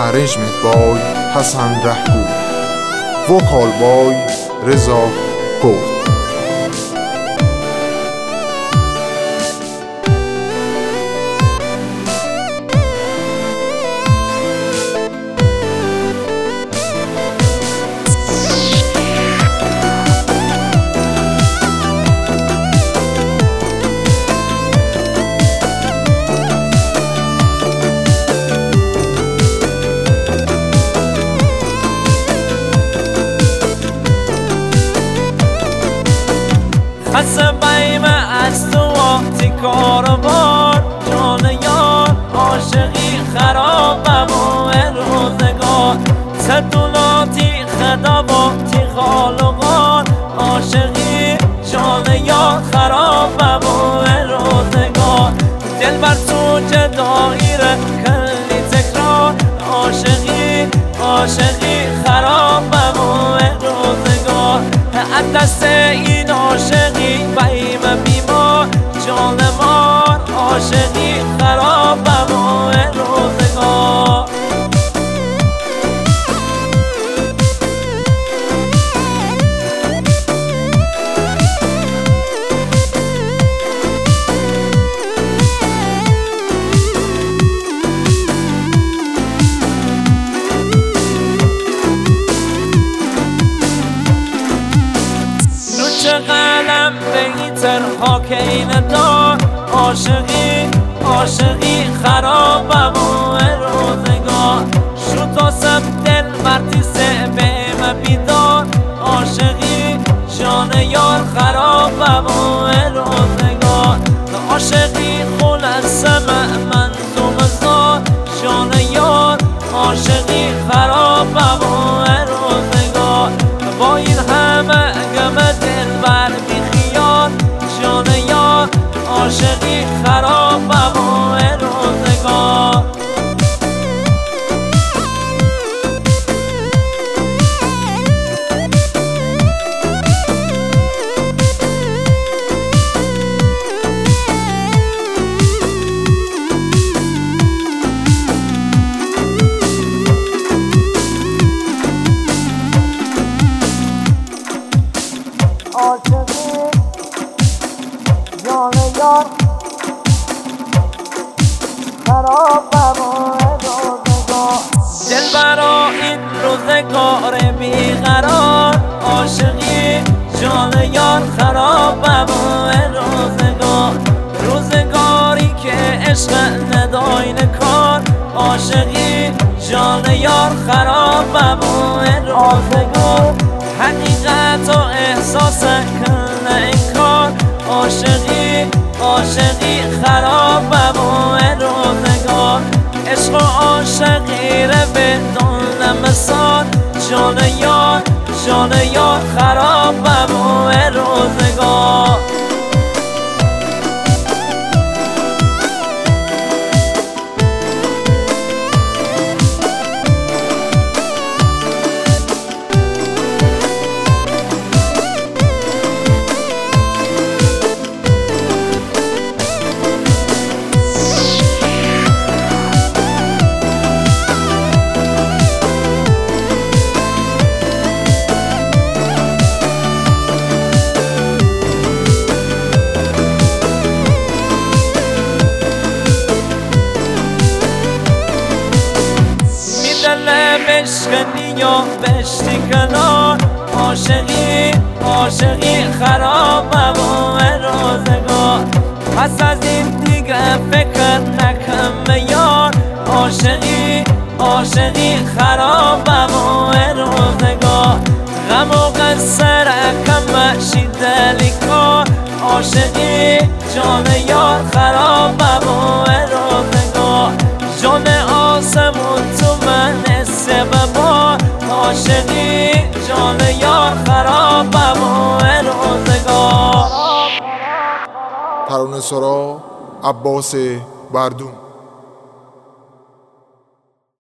Arrangement by Hassan Rahgoo. Vocal by Reza Kurd. خسته بیم از تو وقتی کاروان جان یار عاشقی خرابم و روزگار ستولاتی خدواتی خالقان عاشقی جان یار خرابم و روزگار دل بر تو جدایره کلی تکرار عاشقی خرابم و روزگار از دست این عاشقی بیم بیمار جان مار عاشقی خرابم و روزگار قلم بیتر خاک این دار عاشقی خرابم و روزگار شو تا سب دل مرتی سه بیم بیدار عاشقی جان یار خرابم و روزگار عاشقی خلصم منظوم زار جان یار عاشقی خرابم و روزگار با این همه گم دل بر بیخیال جان یار عاشقی خرابم و روزگار عاشقی جان یار خرابم و روزگار دل برا این روزگار بیقرار عاشقی جان یار خرابم و روزگاری که عشق نداین کار عاشقی جان یار خرابم و روزگار حقیقت و احساس کن انکار عاشقی خرابم و روزگار عشق و عاشقی رو بدون مثال جان یار خرابم و روزگار بشکنی یا بشتی کنار عاشقی خرابم و روزگار پس از این دیگه فکر نکن یار عاشقی خرابم و روزگار غم و قصه رکم بشی دلی کار عاشقی جان یار خرابم و روزگار جان آسمون تو من سببار عاشقی جان یار خرابم و روزگار ترانه سرا عباس بردون.